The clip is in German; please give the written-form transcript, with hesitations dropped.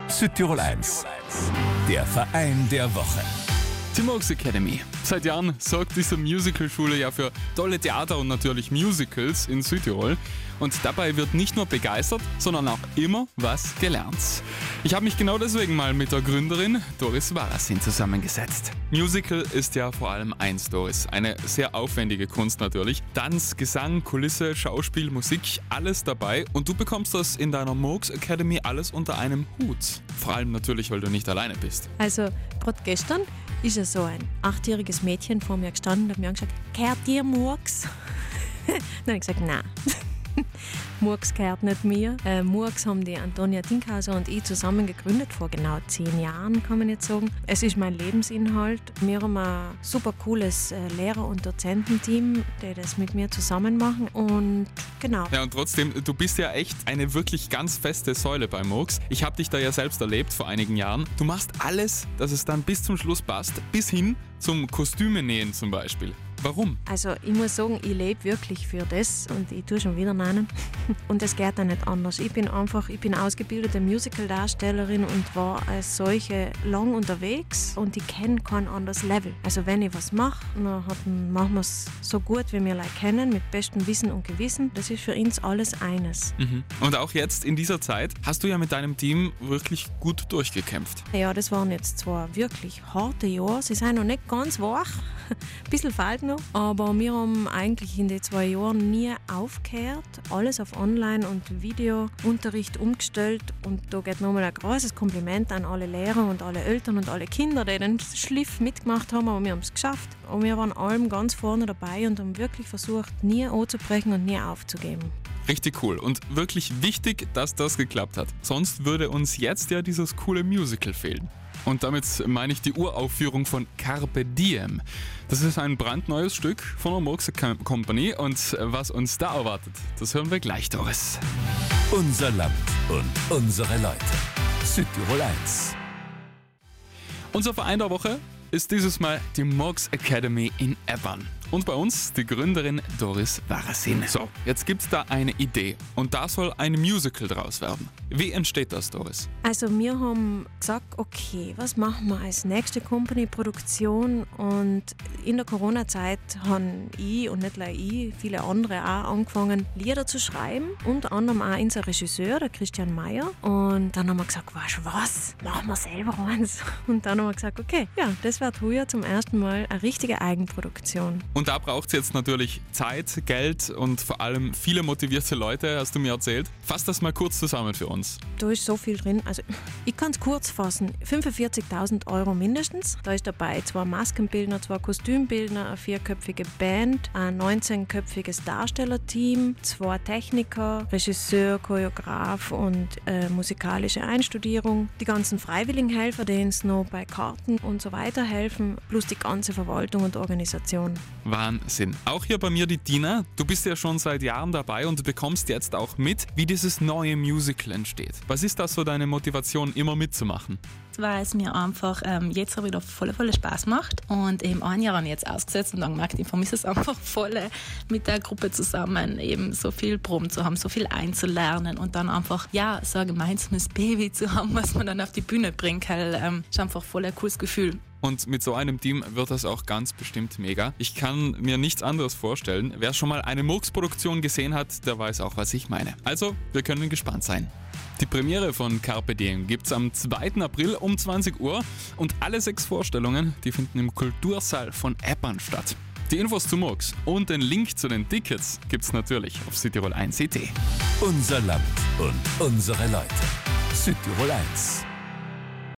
Südtirol 1, der Verein der Woche. Die Moogs Academy. Seit Jahren sorgt diese Musicalschule ja für tolle Theater und natürlich Musicals in Südtirol. Und dabei wird nicht nur begeistert, sondern auch immer was gelernt. Ich habe mich genau deswegen mal mit der Gründerin Doris Warasin zusammengesetzt. Musical ist ja vor allem eins, Doris. Eine sehr aufwendige Kunst natürlich. Tanz, Gesang, Kulisse, Schauspiel, Musik, alles dabei. Und du bekommst das in deiner Moogs Academy alles unter einem Hut. Vor allem natürlich, weil du nicht alleine bist. Also, gerade gestern ist ja so ein 8-jähriges Mädchen vor mir gestanden und hat mir gesagt, gehört dir Murks? Dann habe ich gesagt, nein. Murks gehört nicht mir. Murks haben die Antonia Dinkhauser und ich zusammen gegründet, vor genau 10 Jahren, kann man jetzt sagen. Es ist mein Lebensinhalt. Wir haben ein super cooles Lehrer- und Dozententeam, die das mit mir zusammen machen und genau. Ja, und trotzdem, du bist ja echt eine wirklich ganz feste Säule bei Moogs. Ich habe dich da ja selbst erlebt vor einigen Jahren. Du machst alles, dass es dann bis zum Schluss passt, bis hin zum Kostümenähen zum Beispiel. Warum? Also ich muss sagen, ich lebe wirklich für das und ich tue schon wieder nennen. Und es geht auch nicht anders. Ich bin ausgebildete Musical-Darstellerin und war als solche lang unterwegs und ich kenne kein anderes Level. Also wenn ich was mache, dann machen wir es so gut, wie wir Leute kennen, mit bestem Wissen und Gewissen. Das ist für uns alles eines. Mhm. Und auch jetzt in dieser Zeit hast du ja mit deinem Team wirklich gut durchgekämpft. Ja, das waren jetzt zwar wirklich harte Jahre. Sie sind noch nicht ganz wach, ein bisschen fehlt noch. Aber wir haben eigentlich in den 2 Jahren nie aufgehört. Alles auf Online- und Videounterricht umgestellt. Und da geht nochmal ein großes Kompliment an alle Lehrer und alle Eltern und alle Kinder, die den Schliff mitgemacht haben. Aber wir haben es geschafft. Und wir waren allem ganz vorne dabei und haben wirklich versucht, nie anzubrechen und nie aufzugeben. Richtig cool und wirklich wichtig, dass das geklappt hat. Sonst würde uns jetzt ja dieses coole Musical fehlen. Und damit meine ich die Uraufführung von Carpe Diem. Das ist ein brandneues Stück von der Moogs Company und was uns da erwartet, das hören wir gleich, Doris. Unser Land und unsere Leute. Südtirol 1. Unser Verein der Woche ist dieses Mal die Moogs Academy in Eppern. Und bei uns die Gründerin Doris Warasin. So, jetzt gibt's da eine Idee und da soll ein Musical draus werden. Wie entsteht das, Doris? Also wir haben gesagt, okay, was machen wir als nächste Company-Produktion? Und in der Corona-Zeit haben ich und nicht nur ich, viele andere auch angefangen, Lieder zu schreiben. Unter anderem auch unser Regisseur, der Christian Meyer. Und dann haben wir gesagt, weißt du was, machen wir selber eins. Und dann haben wir gesagt, okay, ja, das wird heuer zum ersten Mal eine richtige Eigenproduktion. Und da braucht es jetzt natürlich Zeit, Geld und vor allem viele motivierte Leute, hast du mir erzählt. Fass das mal kurz zusammen für uns. Da ist so viel drin. Also ich kann es kurz fassen. 45.000 € mindestens. Da ist dabei 2 Maskenbildner, 2 Kostümbildner, eine 4-köpfige Band, ein 19-köpfiges Darstellerteam, 2 Techniker, Regisseur, Choreograf und musikalische Einstudierung. Die ganzen Freiwilligenhelfer, die uns noch bei Karten und so weiter helfen, plus die ganze Verwaltung und Organisation. Wahnsinn. Auch hier bei mir die Dina. Du bist ja schon seit Jahren dabei und bekommst jetzt auch mit, wie dieses neue Musical entsteht. Was ist das so deine Motivation, immer mitzumachen? Weil es mir einfach jetzt auch wieder voll Spaß macht. Und eben 1 Jahr habe ich jetzt ausgesetzt und dann gemerkt, ich vermisse es einfach voll, mit der Gruppe zusammen eben so viel Proben zu haben, so viel einzulernen und dann einfach, ja, so ein gemeinsames Baby zu haben, was man dann auf die Bühne bringt, weil ist einfach voll ein cooles Gefühl. Und mit so einem Team wird das auch ganz bestimmt mega. Ich kann mir nichts anderes vorstellen. Wer schon mal eine Moogs-Produktion gesehen hat, der weiß auch, was ich meine. Also, wir können gespannt sein. Die Premiere von Carpe Diem gibt's am 2. April um 20 Uhr und alle 6 Vorstellungen, die finden im Kultursaal von Eppern statt. Die Infos zu Moogs und den Link zu den Tickets gibt's natürlich auf Südtirol 1.at. Unser Land und unsere Leute. Südtirol 1.